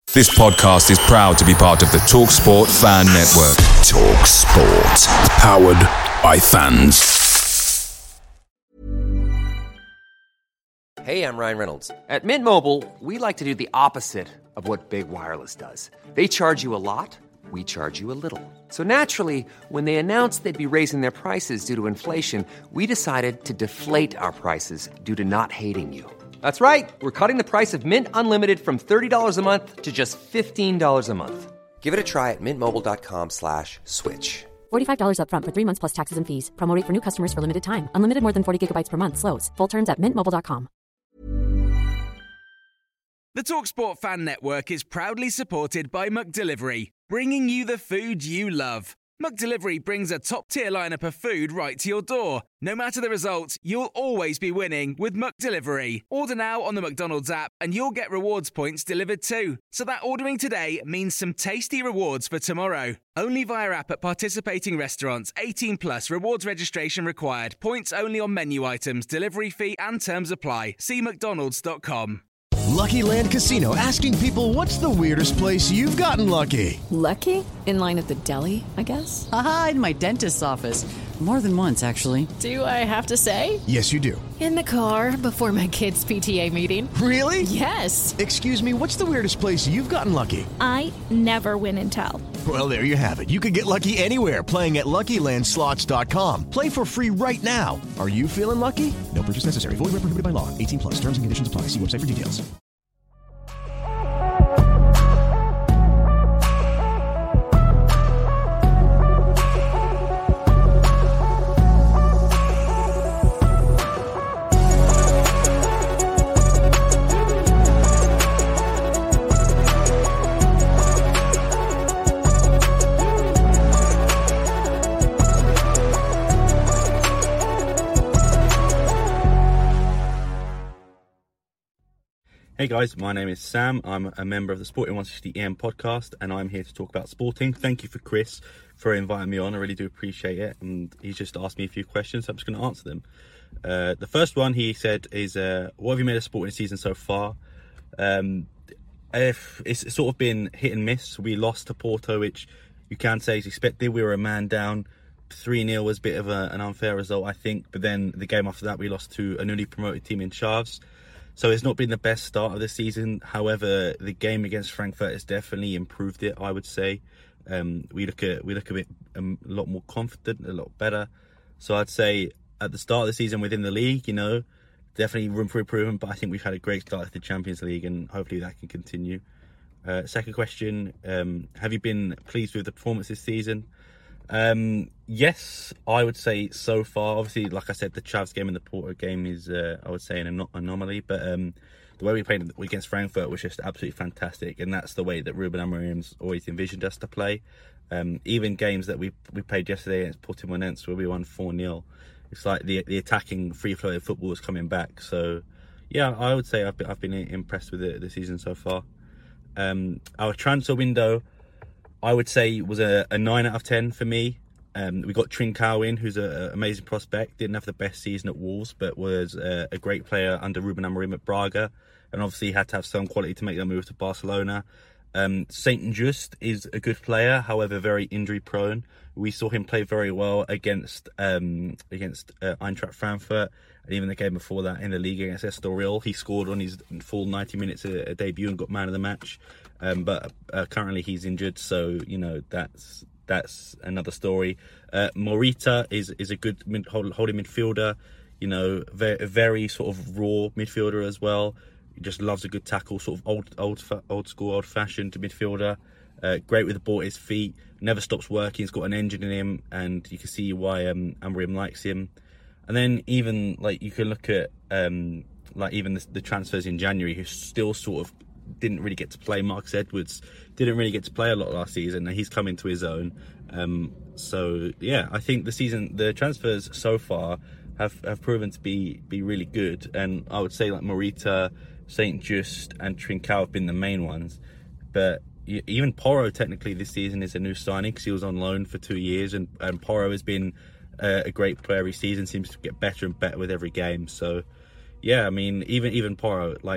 This podcast is proud to be part of the TalkSport Fan Network. TalkSport. Powered by fans. Hey, I'm Ryan Reynolds. At Mint Mobile, we like to do the opposite of what Big Wireless does. They charge you a lot, we charge you a little. So naturally, when they announced they'd be raising their prices due to inflation, we decided to deflate our prices due to not hating you. That's right. We're cutting the price of Mint Unlimited from $30 a month to just $15 a month. Give it a try at mintmobile.com/switch. $45 up front for 3 months plus taxes and fees. Promo rate for new customers for limited time. Unlimited more than 40 gigabytes per month. Slows full terms at mintmobile.com. The TalkSport Fan Network is proudly supported by McDelivery, bringing you the food you love. McDelivery brings a top-tier lineup of food right to your door. No matter the result, you'll always be winning with McDelivery. Order now on the McDonald's app and you'll get rewards points delivered too. So that ordering today means some tasty rewards for tomorrow. Only via app at participating restaurants. 18 plus. Rewards registration required. Points only on menu items. Delivery fee and terms apply. See mcdonalds.com. Lucky Land Casino, asking people, what's the weirdest place you've gotten lucky? Lucky? In line at the deli, I guess? Aha, in my dentist's office. More than once, actually. Do I have to say? Yes, you do. In the car before my kids' PTA meeting. Really? Yes. Excuse me, what's the weirdest place you've gotten lucky? I never win and tell. Well, there you have it. You can get lucky anywhere, playing at LuckyLandSlots.com. Play for free right now. Are you feeling lucky? No purchase necessary. Void where prohibited by law. 18 plus. Terms and conditions apply. See website for details. Hey guys, my name is Sam. I'm a member of the Sporting 160 EM podcast and I'm here to talk about sporting. Thank you for Chris for inviting me on. I really do appreciate it. And he's just asked me a few questions, so I'm just going to answer them. The first one he said is, what have you made of sporting season so far? If it's sort of been hit and miss. We lost to Porto, which you can say is expected. We were a man down. 3-0 was a bit of an unfair result, I think. But then the game after that, we lost to a newly promoted team in Chaves. So it's not been the best start of the season. However, the game against Frankfurt has definitely improved it, I would say. We look a bit a lot more confident, a lot better. So I'd say at the start of the season within the league, definitely room for improvement. But I think we've had a great start to the Champions League and hopefully that can continue. Second question, have you been pleased with the performance this season? Yes, I would say so far. Obviously, like I said, the Chavs game and the Porto game is, I would say, an anomaly. But the way we played against Frankfurt was just absolutely fantastic. And that's the way that Ruben Amorim's always envisioned us to play. Even games that we played yesterday against Portimonense where we won 4-0. It's like the attacking, free-flowing football is coming back. So, yeah, I would say I've been impressed with the season so far. Our transfer window, I would say, was a 9 out of 10 for me. We got Trincao in, who's an amazing prospect. Didn't have the best season at Wolves, but was a great player under Ruben Amorim at Braga. And obviously had to have some quality to make that move to Barcelona. Saint Just is a good player, however, very injury prone. We saw him play very well against Eintracht Frankfurt. And even the game before that in the league against Estoril, he scored on his full 90 minutes a debut and got man of the match. But currently he's injured, so that's another story. Morita is a good holding midfielder, very, very sort of raw midfielder as well. He just loves a good tackle, sort of old school, old fashioned midfielder. Great with the ball at his feet, never stops working. He's got an engine in him, and you can see why Amorim likes him. And then even you can look at even the transfers in January, who still sort of didn't really get to play. Marcus Edwards didn't really get to play a lot last season, and he's come into his own. So yeah, I think the transfers so far have proven to be really good, and I would say Morita, Saint Just, and Trincao have been the main ones. But even Porro technically this season is a new signing because he was on loan for 2 years, and Porro has been a great player every season. Seems to get better and better with every game. So yeah, I mean even Porro,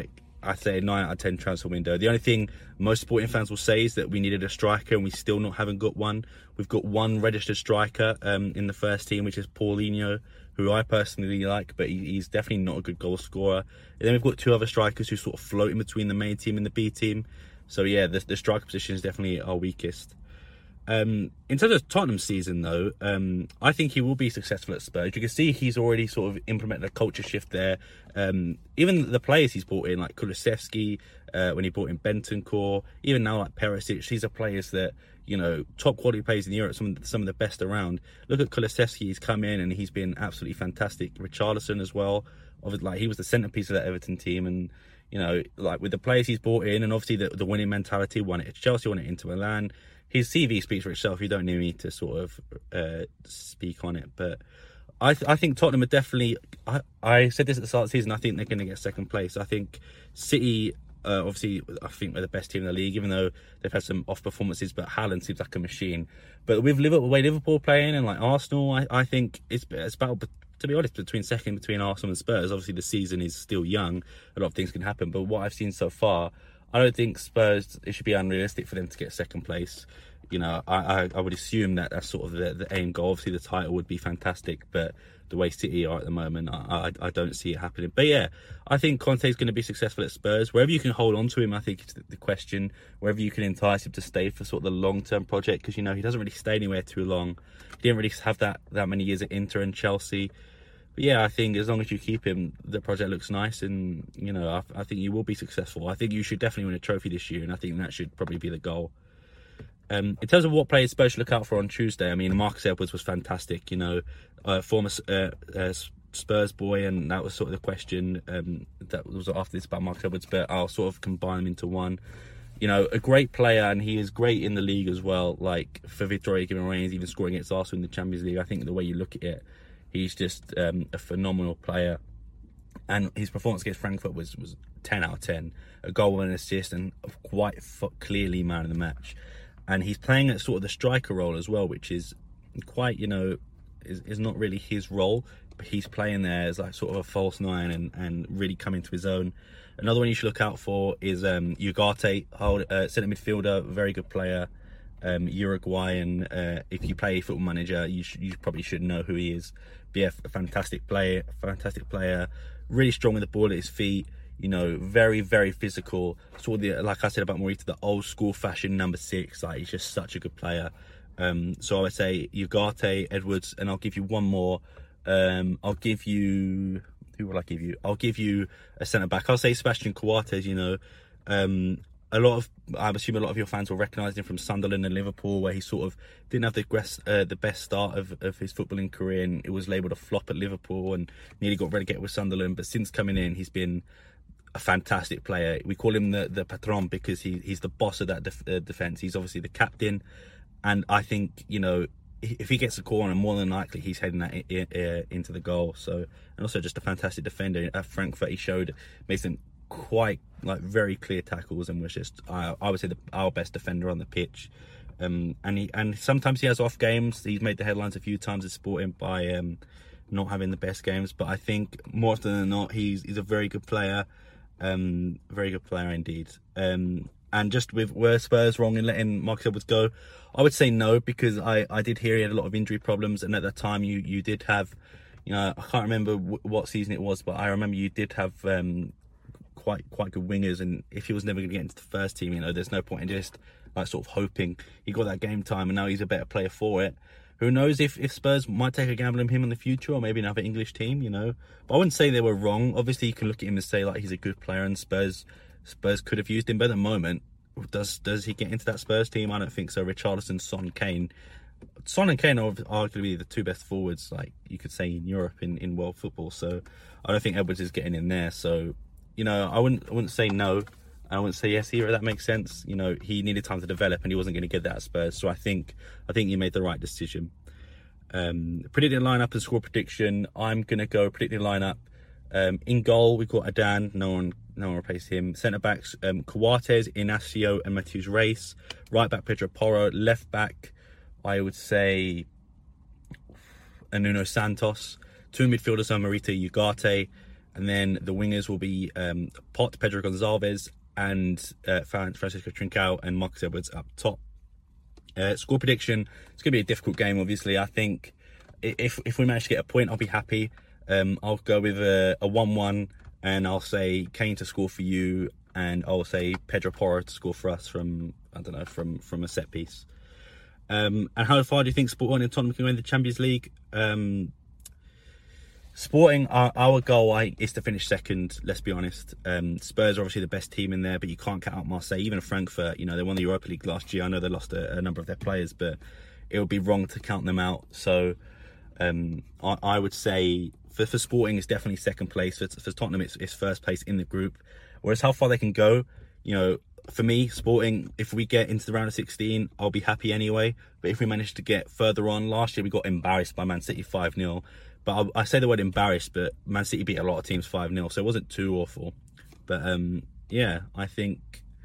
I'd say a 9 out of 10 transfer window. The only thing most Sporting fans will say is that we needed a striker and we still not haven't got one. We've got one registered striker in the first team, which is Paulinho, who I personally like, but he's definitely not a good goal scorer. And then we've got 2 other strikers who sort of float in between the main team and the B team. So yeah, the striker position is definitely our weakest. In terms of Tottenham's season, though, I think he will be successful at Spurs. You can see he's already sort of implemented a culture shift there. Even the players he's brought in, like Kulusevski, when he brought in Bentancur, even now like Perisic, these are players that, you know, top quality players in Europe, some of the best around. Look at Kulusevski, he's come in and he's been absolutely fantastic. Richarlison as well, like he was the centrepiece of that Everton team, and you know, like with the players he's brought in, and obviously the winning mentality, won it at Chelsea, won it into Milan. His CV speaks for itself. You don't need me to sort of speak on it. But I think Tottenham are definitely... I said this at the start of the season. I think they're going to get second place. I think City, obviously, I think they're the best team in the league, even though they've had some off performances. But Haaland seems like a machine. But with Liverpool, the way Liverpool playing and like Arsenal, I think it's about... To be honest, between Arsenal and Spurs, obviously the season is still young. A lot of things can happen. But what I've seen so far... I don't think Spurs, it should be unrealistic for them to get second place. You know, I would assume that that's sort of the aim goal. Obviously, the title would be fantastic, but the way City are at the moment, I don't see it happening. But yeah, I think Conte's going to be successful at Spurs. Wherever you can hold on to him, I think is the question. Wherever you can entice him to stay for sort of the long-term project, because, you know, he doesn't really stay anywhere too long. He didn't really have that many years at Inter and Chelsea. But yeah, I think as long as you keep him, the project looks nice, and you know, I think you will be successful. I think you should definitely win a trophy this year, and I think that should probably be the goal. In terms of what players Spurs should look out for on Tuesday, I mean, Marcus Edwards was fantastic. You know, former Spurs boy, and that was sort of the question that was after this about Marcus Edwards. But I'll sort of combine them into one. You know, a great player, and he is great in the league as well. Like for Victoria Guimarães, even scoring against Arsenal in the Champions League. I think the way you look at it, he's just a phenomenal player. And his performance against Frankfurt was 10 out of 10. A goal and an assist, and quite clearly man of the match. And he's playing at sort of the striker role as well, which is quite, you know, is not really his role. But he's playing there as like sort of a false nine and really coming to his own. Another one you should look out for is Ugarte, centre midfielder, very good player. Uruguayan. If you play Football Manager, you probably should know who he is. But yeah, a fantastic player, really strong with the ball at his feet. You know, very, very physical. Sort of the, like I said about Morita, the old school fashion number 6. Like, he's just such a good player. So I would say Ugarte, Edwards, and I'll give you one more. I'll give you... Who will I give you? I'll give you a centre back. I'll say Sebastian Coates. You know, I assume a lot of your fans will recognise him from Sunderland and Liverpool, where he sort of didn't have the best start of his footballing career, and it was labelled a flop at Liverpool and nearly got relegated with Sunderland. But since coming in, he's been a fantastic player. We call him the patron because he's the boss of that defence. He's obviously the captain, and I think, you know, if he gets a corner, more than likely he's heading that into the goal. So, and also just a fantastic defender. At Frankfurt, he made some quite like very clear tackles, and was just I would say our best defender on the pitch. And sometimes he has off games. He's made the headlines a few times at Sporting by not having the best games, but I think more often than not he's a very good player, very good player indeed. And just with were Spurs wrong in letting Marcus Edwards go? I would say no, because I did hear he had a lot of injury problems, and at that time you did have, you know, I can't remember what season it was, but I remember you did have quite good wingers, and if he was never going to get into the first team, you know, there's no point in just like sort of hoping. He got that game time, and now he's a better player for it. Who knows if Spurs might take a gamble on him in the future, or maybe another English team, you know. But I wouldn't say they were wrong. Obviously, you can look at him and say like he's a good player, and Spurs could have used him, but at the moment, does he get into that Spurs team? I don't think so. Richarlison, Son, Kane are arguably the two best forwards, like you could say, in Europe in world football. So I don't think Edwards is getting in there. So, you know, I wouldn't say no. I wouldn't say yes either, if that makes sense. You know, he needed time to develop, and he wasn't going to get that at Spurs. So I think he made the right decision. Predicting lineup and score prediction. I'm going to go predicting lineup. In goal, we've got Adan. No one replaced him. Centre backs, Coates, Inacio, and Matheus Reis. Right back, Pedro Porro. Left back, I would say Nuno Santos. Two midfielders are Morita, Ugarte. And then the wingers will be Pot, Pedro Gonçalves, and Francisco Trincao and Marcus Edwards up top. Score prediction, it's going to be a difficult game, obviously. I think if we manage to get a point, I'll be happy. I'll go with a 1-1, and I'll say Kane to score for you, and I'll say Pedro Porro to score for us from a set piece. And how far do you think Sporting and Tottenham can win the Champions League? Sporting, our goal is to finish second, let's be honest. Spurs are obviously the best team in there, but you can't count out Marseille. Even Frankfurt, they won the Europa League last year. I know they lost a number of their players, but it would be wrong to count them out. So I would say for Sporting, it's definitely second place. For Tottenham, it's first place in the group. Whereas how far they can go, for me, Sporting, if we get into the round of 16, I'll be happy anyway. But if we manage to get further on, last year we got embarrassed by Man City 5-0. But I say the word embarrassed, but Man City beat a lot of teams 5-0, so it wasn't too awful. But I think,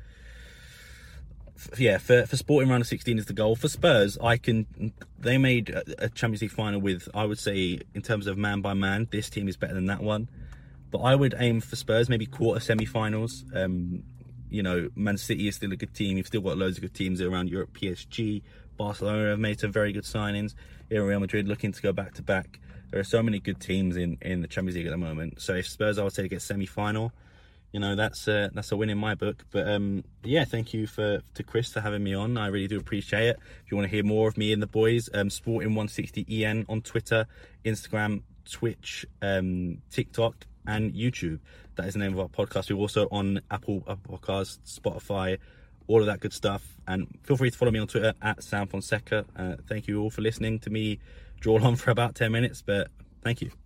for Sporting, round of 16 is the goal. For Spurs, they made a Champions League final with, I would say, in terms of man by man, this team is better than that one. But I would aim for Spurs, maybe quarter semi-finals. Man City is still a good team. You've still got loads of good teams around Europe. PSG, Barcelona have made some very good signings. Real Madrid looking to go back-to-back. There are so many good teams in the Champions League at the moment. So if Spurs, I would say, get semi-final, that's a win in my book. But thank you to Chris for having me on. I really do appreciate it. If you want to hear more of me and the boys, Sporting160EN on Twitter, Instagram, Twitch, TikTok, and YouTube. That is the name of our podcast. We're also on Apple Podcasts, Spotify, all of that good stuff. And feel free to follow me on Twitter at Sam Fonseca. Thank you all for listening to me drawl on for about 10 minutes, but thank you.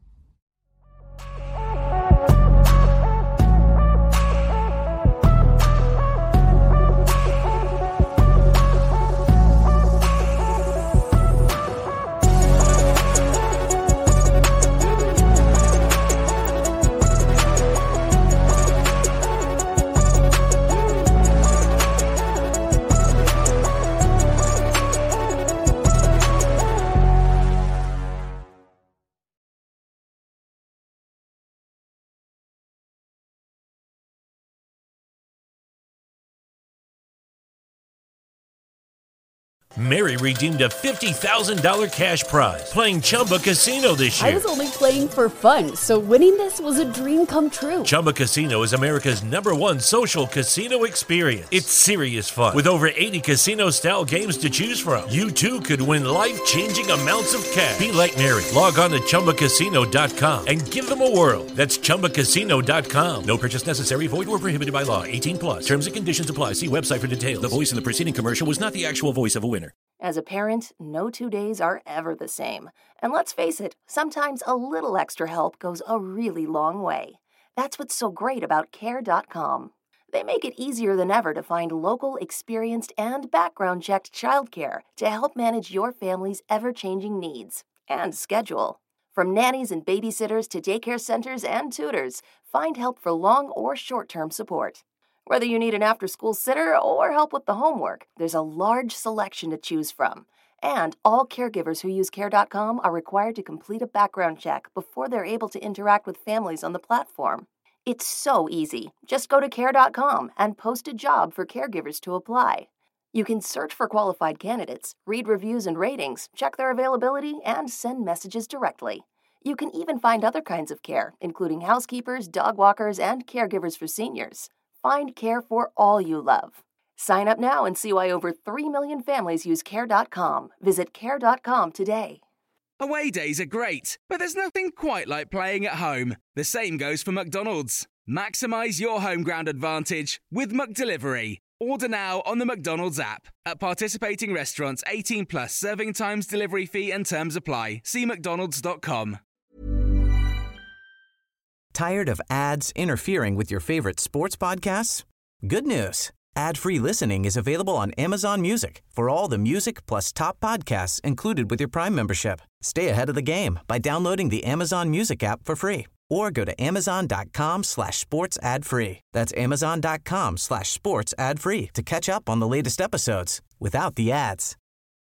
Mary redeemed a $50,000 cash prize playing Chumba Casino this year. I was only playing for fun, so winning this was a dream come true. Chumba Casino is America's #1 social casino experience. It's serious fun. With over 80 casino-style games to choose from, you too could win life-changing amounts of cash. Be like Mary. Log on to ChumbaCasino.com and give them a whirl. That's ChumbaCasino.com. No purchase necessary. Void where prohibited by law. 18+. Terms and conditions apply. See website for details. The voice in the preceding commercial was not the actual voice of a winner. As a parent, no 2 days are ever the same. And let's face it, sometimes a little extra help goes a really long way. That's what's so great about Care.com. They make it easier than ever to find local, experienced, and background-checked childcare to help manage your family's ever-changing needs and schedule. From nannies and babysitters to daycare centers and tutors, find help for long or short-term support. Whether you need an after-school sitter or help with the homework, there's a large selection to choose from. And all caregivers who use Care.com are required to complete a background check before they're able to interact with families on the platform. It's so easy. Just go to Care.com and post a job for caregivers to apply. You can search for qualified candidates, read reviews and ratings, check their availability, and send messages directly. You can even find other kinds of care, including housekeepers, dog walkers, and caregivers for seniors. Find care for all you love. Sign up now and see why over 3 million families use Care.com. Visit Care.com today. Away days are great, but there's nothing quite like playing at home. The same goes for McDonald's. Maximise your home ground advantage with McDelivery. Order now on the McDonald's app. At participating restaurants, 18+, serving times, delivery fee and terms apply. See mcdonalds.com. Tired of ads interfering with your favorite sports podcasts? Good news. Ad-free listening is available on Amazon Music for all the music plus top podcasts included with your Prime membership. Stay ahead of the game by downloading the Amazon Music app for free or go to amazon.com/sports ad free. That's amazon.com/sports ad free to catch up on the latest episodes without the ads.